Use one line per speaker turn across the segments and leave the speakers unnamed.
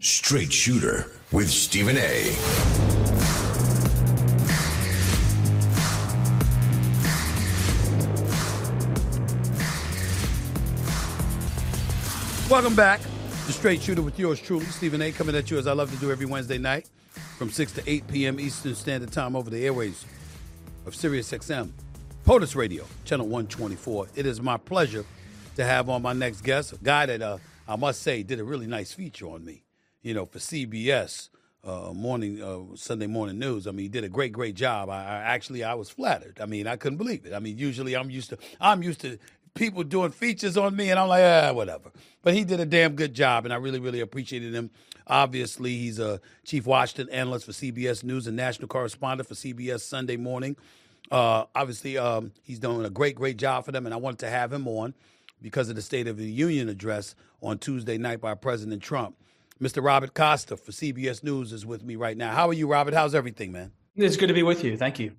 Straight Shooter with Stephen A.
Welcome back to Straight Shooter with yours truly, Stephen A. Coming at you as I love to do every Wednesday night from 6 to 8 p.m. Eastern Standard Time over the airways of SiriusXM, POTUS Radio, Channel 124. It is my pleasure to have on my next guest, a guy that I must say did a really nice feature on me, for CBS Sunday morning news. I mean, he did a great job. I was flattered. I mean, I couldn't believe it. I mean, usually I'm used to people doing features on me, and I'm like, whatever. But he did a damn good job, and I really appreciated him. Obviously, he's a chief Washington analyst for CBS News and national correspondent for CBS Sunday Morning. He's doing a great job for them, and I wanted to have him on because of the State of the Union address on Tuesday night by President Trump. Mr. Robert Costa for CBS News is with me right now. How are you, Robert? How's everything, man?
It's good to be with you. Thank you.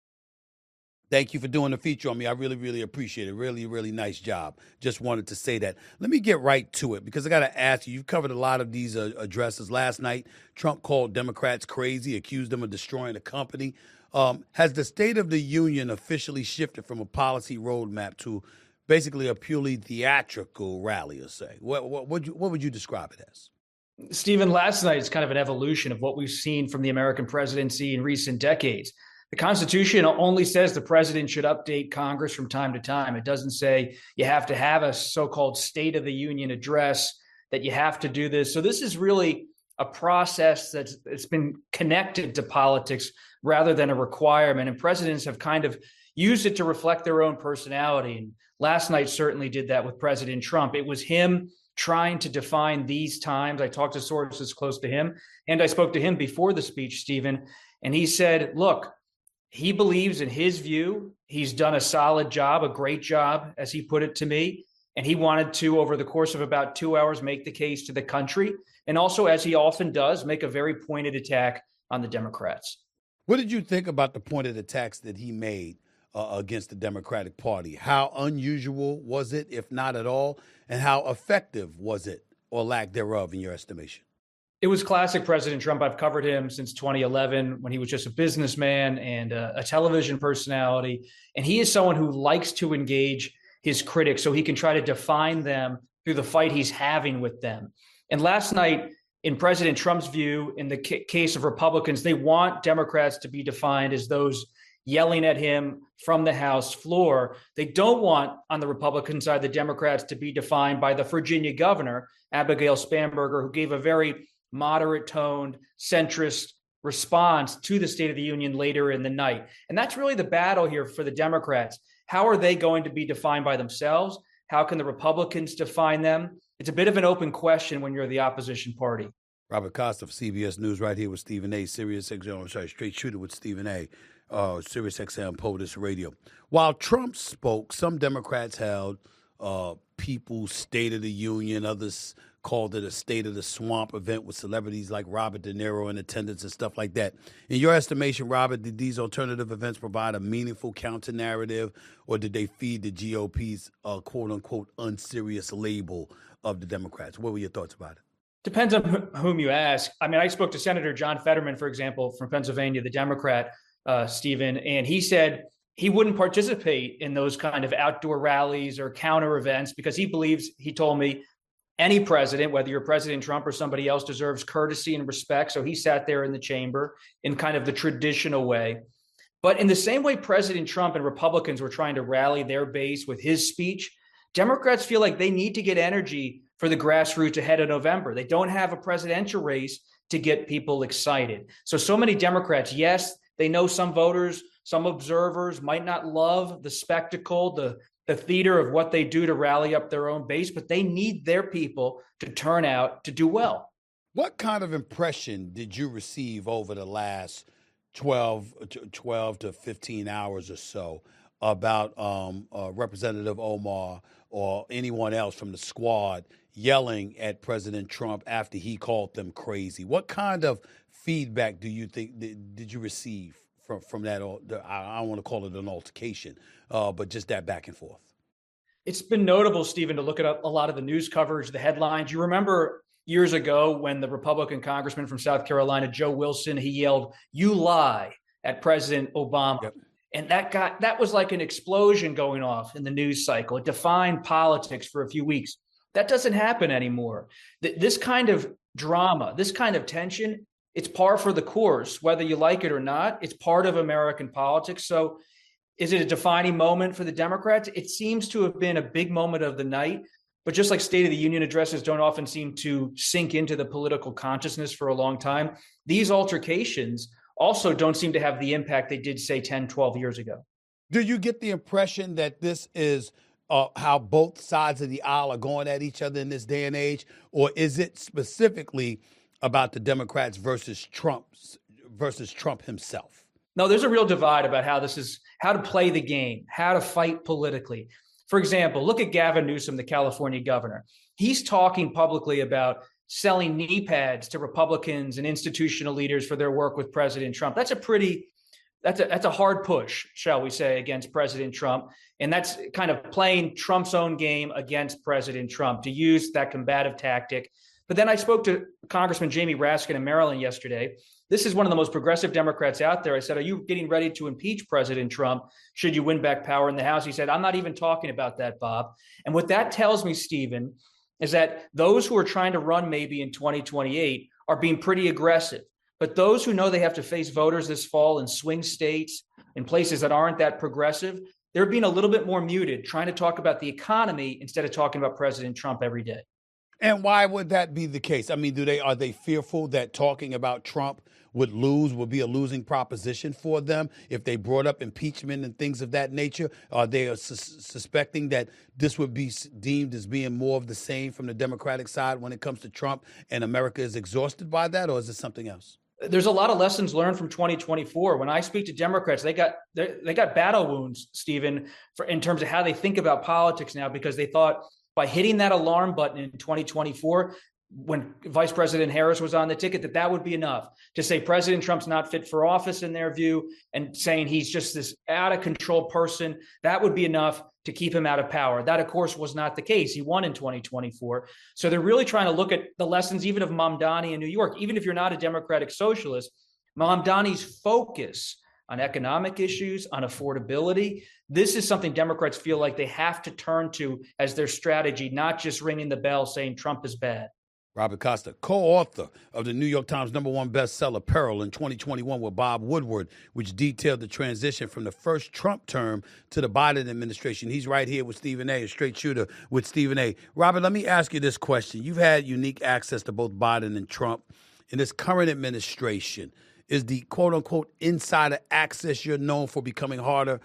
Thank you for doing the feature on me. I really appreciate it. Really nice job. Just wanted to say that. Let me get right to it because I got to ask you, you've covered a lot of these addresses. Last night, Trump called Democrats crazy, accused them of destroying the company. Has the State of the Union officially shifted from a policy roadmap to basically a purely theatrical rally, or say? What would you describe it as?
Stephen, last night is kind of an evolution of what we've seen from the American presidency in recent decades. The Constitution only says the president should update Congress from time to time. It doesn't say you have to have a so-called State of the Union address, that you have to do this. So this is really a process it's been connected to politics rather than a requirement. And presidents have kind of used it to reflect their own personality. And last night certainly did that with President Trump. It was him trying to define these times. I talked to sources close to him, and I spoke to him before the speech, Stephen, and he said, look, he believes in his view, he's done a solid job, a great job, as he put it to me. And he wanted to, over the course of about 2 hours, make the case to the country. And also, as he often does, make a very pointed attack on the Democrats.
What did you think about the pointed attacks that he made against the Democratic Party? How unusual was it, if not at all? And how effective was it, or lack thereof, in your estimation?
It was classic President Trump. I've covered him since 2011 when he was just a businessman and a television personality. And he is someone who likes to engage his critics so he can try to define them through the fight he's having with them. And last night, in President Trump's view, in the case of Republicans, they want Democrats to be defined as those yelling at him from the House floor. They don't want, on the Republican side, the Democrats to be defined by the Virginia governor, Abigail Spanberger, who gave a very moderate-toned, centrist response to the State of the Union later in the night. And that's really the battle here for the Democrats. How are they going to be defined by themselves? How can the Republicans define them? It's a bit of an open question when you're the opposition party.
Robert Costa of CBS News right here with Stephen A. Straight Shooter with Stephen A. SiriusXM POTUS Radio. While Trump spoke, some Democrats held People's State of the Union. Others called it a State of the Swamp event with celebrities like Robert De Niro in attendance and stuff like that. In your estimation, Robert, did these alternative events provide a meaningful counter-narrative, or did they feed the GOP's quote-unquote unserious label of the Democrats? What were your thoughts about it?
Depends on whom you ask. I mean, I spoke to Senator John Fetterman, for example, from Pennsylvania, the Democrat, Stephen, and he said he wouldn't participate in those kind of outdoor rallies or counter events because he believes, he told me, any president, whether you're President Trump or somebody else, deserves courtesy and respect. So he sat there in the chamber in kind of the traditional way. But in the same way President Trump and Republicans were trying to rally their base with his speech, Democrats feel like they need to get energy for the grassroots ahead of November. They don't have a presidential race to get people excited. So many Democrats, yes, they know some voters, some observers might not love the spectacle, the theater of what they do to rally up their own base, but they need their people to turn out to do well.
What kind of impression did you receive over the last 12 to 15 hours or so about Representative Omar or anyone else from the squad yelling at President Trump after he called them crazy? What kind of feedback do you think did you receive from that? I don't want to call it an altercation, but just that back and forth.
It's been notable, Stephen, to look at a lot of the news coverage, the headlines. You remember years ago when the Republican congressman from South Carolina, Joe Wilson, he yelled, "You lie," at President Obama.
Yep.
And that was like an explosion going off in the news cycle. It defined politics for a few weeks. That doesn't happen anymore. This kind of drama, this kind of tension, it's par for the course, whether you like it or not. It's part of American politics. So is it a defining moment for the Democrats? It seems to have been a big moment of the night. But just like State of the Union addresses don't often seem to sink into the political consciousness for a long time, these altercations also don't seem to have the impact they did, say, 10, 12 years ago.
Do you get the impression that this is how both sides of the aisle are going at each other in this day and age? Or is it specifically about the Democrats versus Trump himself?
No, there's a real divide about how to play the game, how to fight politically. For example, look at Gavin Newsom, the California governor. He's talking publicly about selling knee pads to Republicans and institutional leaders for their work with President Trump. That's a hard push, shall we say, against President Trump. And that's kind of playing Trump's own game against President Trump, to use that combative tactic. But then I spoke to Congressman Jamie Raskin in Maryland yesterday. This is one of the most progressive Democrats out there. I said, "Are you getting ready to impeach President Trump should you win back power in the House?" He said, "I'm not even talking about that, Bob." And what that tells me, Stephen, is that those who are trying to run maybe in 2028 are being pretty aggressive. But those who know they have to face voters this fall in swing states, in places that aren't that progressive, they're being a little bit more muted, trying to talk about the economy instead of talking about President Trump every day.
And why would that be the case? I mean, are they fearful that talking about Trump would be a losing proposition for them if they brought up impeachment and things of that nature? Are they suspecting that this would be deemed as being more of the same from the Democratic side when it comes to Trump, and America is exhausted by that, or is it something else?
There's a lot of lessons learned from 2024. When I speak to Democrats, they got battle wounds, Stephen, in terms of how they think about politics now, because they thought by hitting that alarm button in 2024, when Vice President Harris was on the ticket, that would be enough to say President Trump's not fit for office in their view, and saying he's just this out of control person. That would be enough to keep him out of power. That, of course, was not the case. He won in 2024. So they're really trying to look at the lessons even of Mamdani in New York. Even if you're not a Democratic socialist, Mamdani's focus on economic issues, on affordability, this is something Democrats feel like they have to turn to as their strategy, not just ringing the bell saying Trump is bad.
Robert Costa, co-author of the New York Times #1 bestseller, Peril, in 2021 with Bob Woodward, which detailed the transition from the first Trump term to the Biden administration. He's right here with Stephen A., a straight shooter with Stephen A. Robert, let me ask you this question. You've had unique access to both Biden and Trump. In this current administration, is the quote-unquote insider access you're known for becoming harder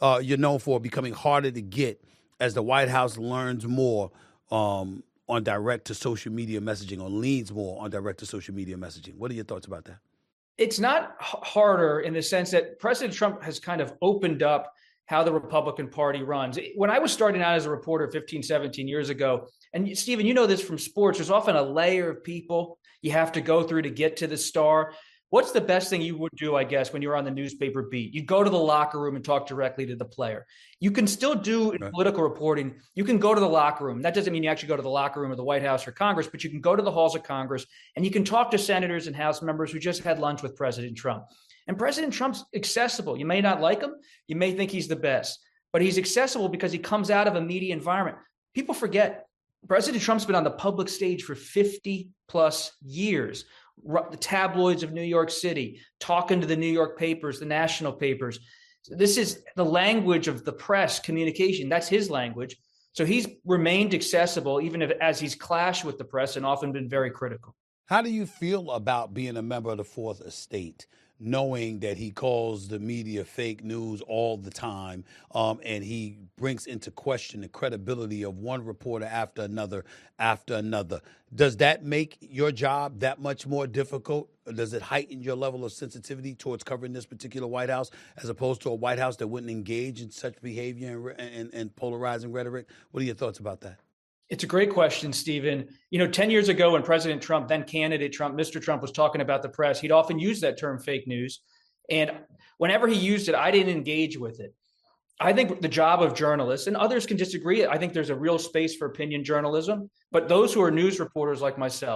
to get as the White House learns more on direct-to-social media messaging, or leans more on direct-to-social media messaging? What are your thoughts about that?
It's not harder in the sense that President Trump has kind of opened up how the Republican Party runs. When I was starting out as a reporter 15, 17 years ago, and Stephen, you know this from sports, there's often a layer of people you have to go through to get to the star. What's the best thing you would do, I guess, when you're on the newspaper beat? You go to the locker room and talk directly to the player. You can still do in political reporting. You can go to the locker room. That doesn't mean you actually go to the locker room of the White House or Congress, but you can go to the halls of Congress and you can talk to senators and House members who just had lunch with President Trump. And President Trump's accessible. You may not like him. You may think he's the best, but he's accessible because he comes out of a media environment. People forget President Trump's been on the public stage for 50 plus years. The tabloids of New York City, talking to the New York papers, the national papers. This is the language of the press communication. That's his language. So he's remained accessible, even as he's clashed with the press and often been very critical.
How do you feel about being a member of the Fourth Estate, knowing that he calls the media fake news all the time, and he brings into question the credibility of one reporter after another? Does that make your job that much more difficult? Does it heighten your level of sensitivity towards covering this particular White House as opposed to a White House that wouldn't engage in such behavior and polarizing rhetoric? What are your thoughts about that?
It's a great question, Stephen. 10 years ago when President Trump, then candidate Trump, Mr. Trump, was talking about the press, he'd often use that term fake news. And whenever he used it, I didn't engage with it. I think the job of journalists, and others can disagree, I think there's a real space for opinion journalism. But those who are news reporters like myself,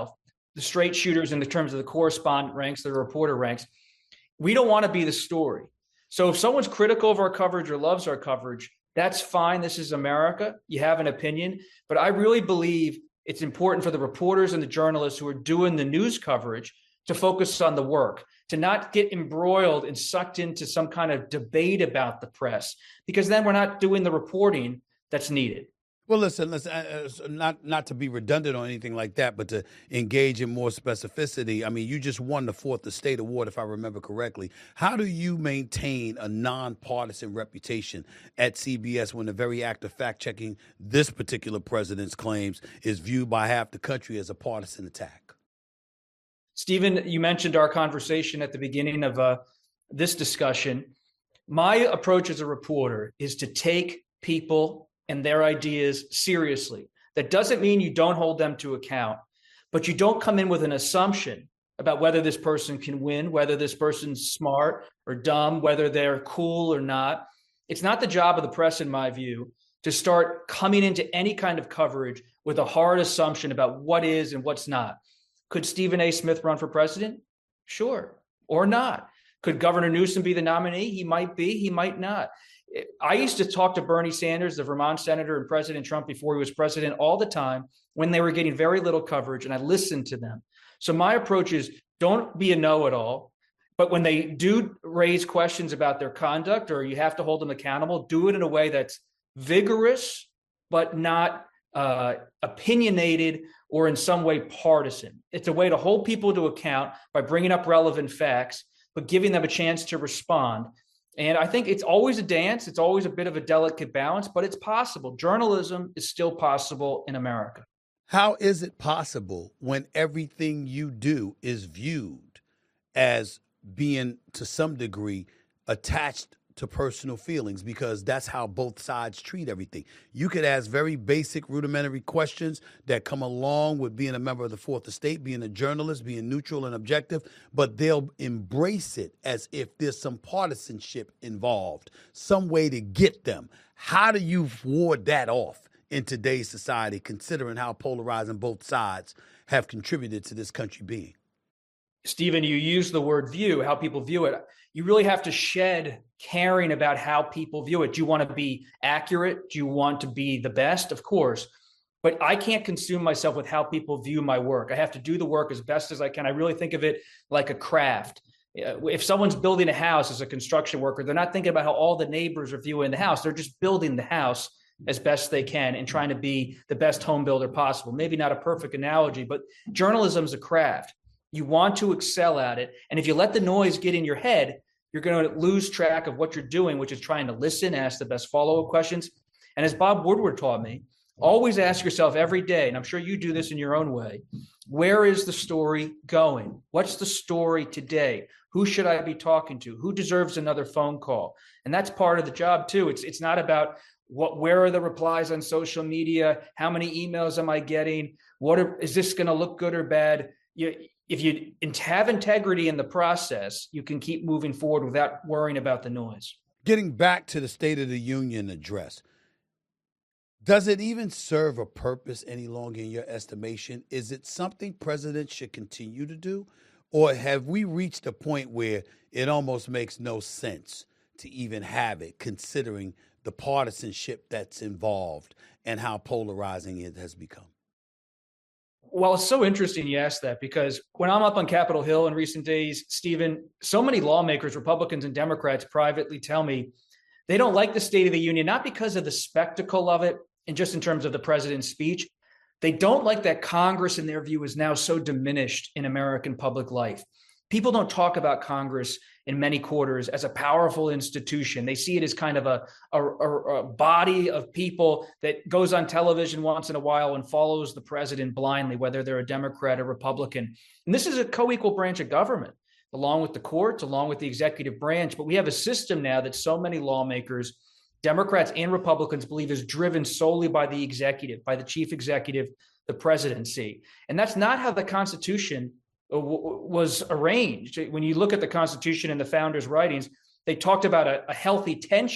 the straight shooters in the terms of the correspondent ranks, the reporter ranks. We don't want to be the story. So if someone's critical of our coverage or loves our coverage, that's fine. This is America. You have an opinion. But I really believe it's important for the reporters and the journalists who are doing the news coverage to focus on the work, to not get embroiled and sucked into some kind of debate about the press, because then we're not doing the reporting that's needed.
Well, listen, not to be redundant or anything like that, but to engage in more specificity. I mean, you just won the 4th Estate Award, if I remember correctly. How do you maintain a nonpartisan reputation at CBS when the very act of fact-checking this particular president's claims is viewed by half the country as a partisan attack?
Stephen, you mentioned our conversation at the beginning of this discussion. My approach as a reporter is to take people and their ideas seriously. That doesn't mean you don't hold them to account, but you don't come in with an assumption about whether this person can win, whether this person's smart or dumb, whether they're cool or not. It's not the job of the press, in my view, to start coming into any kind of coverage with a hard assumption about what is and what's not. Could Stephen A. Smith run for president? Sure, or not. Could Governor Newsom be the nominee? He might be, he might not. I used to talk to Bernie Sanders, the Vermont senator, and President Trump before he was president all the time when they were getting very little coverage, and I listened to them. So my approach is don't be a know-it-all, but when they do raise questions about their conduct or you have to hold them accountable, do it in a way that's vigorous, but not opinionated or in some way partisan. It's a way to hold people to account by bringing up relevant facts, but giving them a chance to respond. And I think it's always a dance. It's always a bit of a delicate balance, but it's possible. Journalism is still possible in America.
How is it possible when everything you do is viewed as being, to some degree, attached to personal feelings? Because that's how both sides treat everything. You could ask very basic, rudimentary questions that come along with being a member of the 4th Estate, being a journalist, being neutral and objective, but they'll embrace it as if there's some partisanship involved, some way to get them. How do you ward that off in today's society, considering how polarizing both sides have contributed to this country being?
Stephen, you use the word view, how people view it. You really have to shed caring about how people view it. Do you want to be accurate? Do you want to be the best? Of course. But I can't consume myself with how people view my work. I have to do the work as best as I can. I really think of it like a craft. If someone's building a house as a construction worker, they're not thinking about how all the neighbors are viewing the house. They're just building the house as best they can and trying to be the best home builder possible. Maybe not a perfect analogy, but journalism is a craft. You want to excel at it. And if you let the noise get in your head, you're going to lose track of what you're doing, which is trying to listen, ask the best follow-up questions. And as Bob Woodward taught me, always ask yourself every day, and I'm sure you do this in your own way, where is the story going? What's the story today? Who should I be talking to? Who deserves another phone call? And that's part of the job too. It's not about where are the replies on social media? How many emails am I getting? Is this going to look good or bad? If you have integrity in the process, you can keep moving forward without worrying about the noise.
Getting back to the State of the Union address, does it even serve a purpose any longer in your estimation? Is it something presidents should continue to do? Or have we reached a point where it almost makes no sense to even have it, considering the partisanship that's involved and how polarizing it has become?
Well, it's so interesting you asked that, because when I'm up on Capitol Hill in recent days, Stephen, so many lawmakers, Republicans and Democrats, privately tell me they don't like the State of the Union, not because of the spectacle of it and just in terms of the president's speech. They don't like that Congress, in their view, is now so diminished in American public life. People don't talk about Congress in many quarters as a powerful institution. They see it as kind of a body of people that goes on television once in a while and follows the president blindly, whether they're a Democrat or Republican. And this is a co-equal branch of government, along with the courts, along with the executive branch. But we have a system now that so many lawmakers, Democrats and Republicans, believe is driven solely by the executive, by the chief executive, the presidency. And that's not how the Constitution was arranged. When you look at the Constitution and the founders' writings, they talked about a healthy tension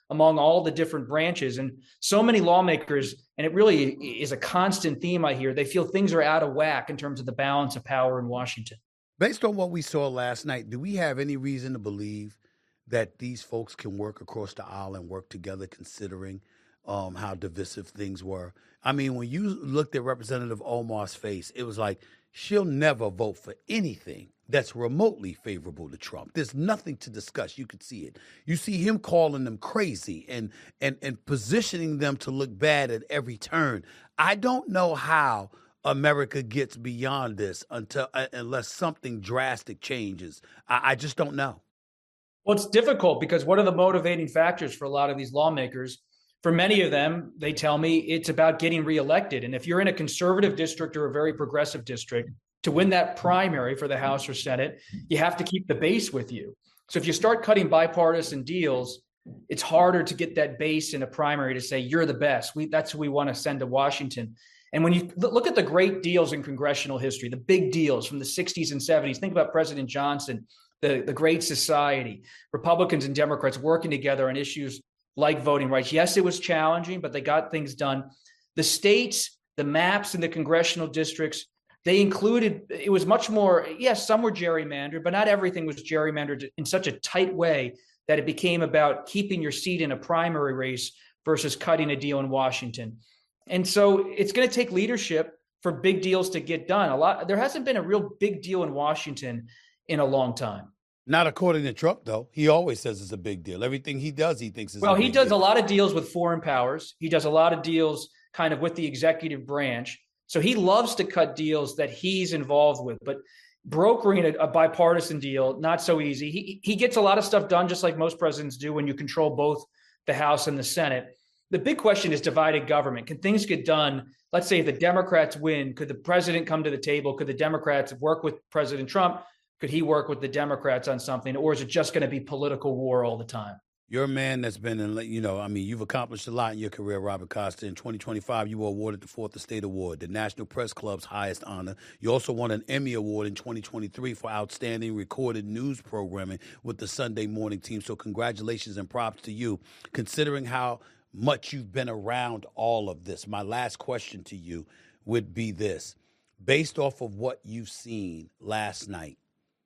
among all the different branches. And so many lawmakers, and it really is a constant theme I hear, they feel things are out of whack in terms of the balance of power in Washington.
Based on what we saw last night, do we have any reason to believe that these folks can work across the aisle and work together, considering how divisive things were? I mean, when you looked at Representative Omar's face, it was like she'll never vote for anything that's remotely favorable to Trump. There's nothing to discuss. You could see it. You see him calling them crazy and positioning them to look bad at every turn. I don't know how America gets beyond this unless something drastic changes. I just don't know.
Well, it's difficult because what are the motivating factors for a lot of these lawmakers? For many of them, they tell me it's about getting reelected. And if you're in a conservative district or a very progressive district, to win that primary for the House or Senate, you have to keep the base with you. So if you start cutting bipartisan deals, it's harder to get that base in a primary to say, you're the best. That's who we want to send to Washington. And when you look at the great deals in congressional history, the big deals from the 60s and 70s, think about President Johnson, the Great Society, Republicans and Democrats working together on issues like voting rights. Yes, it was challenging, but they got things done. The states, the maps in the congressional districts, they included, it was much more, yes, some were gerrymandered, but not everything was gerrymandered in such a tight way that it became about keeping your seat in a primary race versus cutting a deal in Washington. And so it's going to take leadership for big deals to get done. There hasn't been a real big deal in Washington in a long time.
Not according to Trump, though. He always says it's a big deal. Everything he does, he thinks is
well,
a big
he does
deal.
A lot of deals with foreign powers. He does a lot of deals kind of with the executive branch. So he loves to cut deals that he's involved with. But brokering a bipartisan deal, not so easy. He gets a lot of stuff done, just like most presidents do when you control both the House and the Senate. The big question is divided government. Can things get done? Let's say if the Democrats win, could the president come to the table? Could the Democrats work with President Trump? Could he work with the Democrats on something? Or is it just going to be political war all the time?
You're a man that's been in, you've accomplished a lot in your career, Robert Costa. In 2025, you were awarded the Fourth Estate Award, the National Press Club's highest honor. You also won an Emmy Award in 2023 for outstanding recorded news programming with the Sunday morning team. So congratulations and props to you, considering how much you've been around all of this. My last question to you would be this. Based off of what you've seen last night,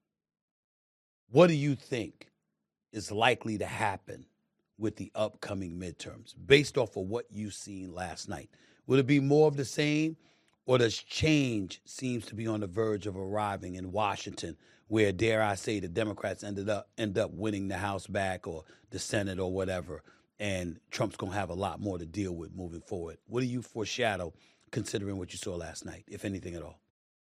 what do you think is likely to happen with the upcoming midterms based off of what you've seen last night? Will it be more of the same, or does change seems to be on the verge of arriving in Washington, where, dare I say, the Democrats end up winning the House back or the Senate or whatever, and Trump's going to have a lot more to deal with moving forward? What do you foreshadow considering what you saw last night, if anything at all?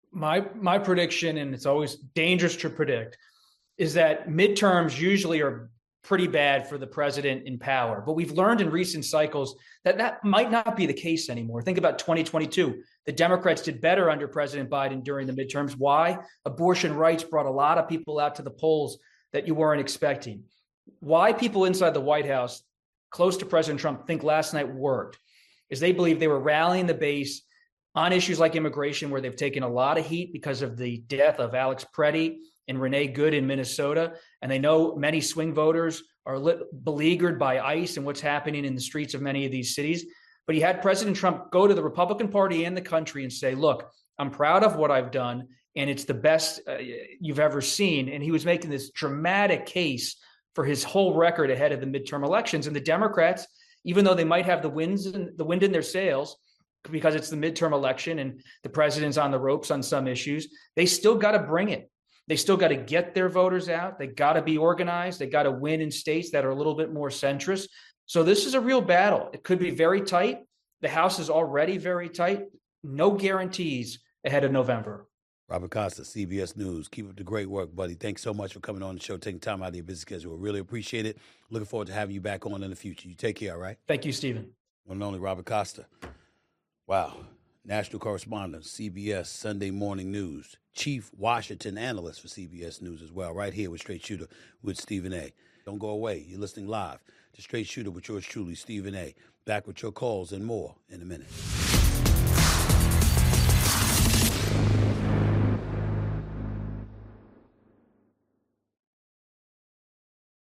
My prediction, and it's always dangerous to predict, is that midterms usually are pretty bad for the president in power. But we've learned in recent cycles that might not be the case anymore. Think about 2022. The Democrats did better under President Biden during the midterms. Why? Abortion rights brought a lot of people out to the polls that you weren't expecting. Why people inside the White House, close to President Trump, think last night worked is they believe they were rallying the base on issues like immigration, where they've taken a lot of heat because of the death of Alex Preddy and Renee Good in Minnesota. And they know many swing voters are beleaguered by ICE and what's happening in the streets of many of these cities. But he had President Trump go to the Republican Party and the country and say, look, I'm proud of what I've done, and it's the best you've ever seen. And he was making this dramatic case for his whole record ahead of the midterm elections. And the Democrats, even though they might have the wind in their sails, because it's the midterm election and the president's on the ropes on some issues, they still got to bring it. They still got to get their voters out. They got to be organized. They got to win in states that are a little bit more centrist. So this is a real battle. It could be very tight. The House is already very tight. No guarantees ahead of November.
Robert Costa, CBS News. Keep up the great work, buddy. Thanks so much for coming on the show, taking time out of your busy schedule. Really appreciate it. Looking forward to having you back on in the future. You take care, all right?
Thank you, Stephen.
One and only Robert Costa. Wow. National correspondent, CBS Sunday Morning News. Chief Washington analyst for CBS News as well, right here with Straight Shooter with Stephen A. Don't go away. You're listening live to Straight Shooter with yours truly, Stephen A. Back with your calls and more in a minute.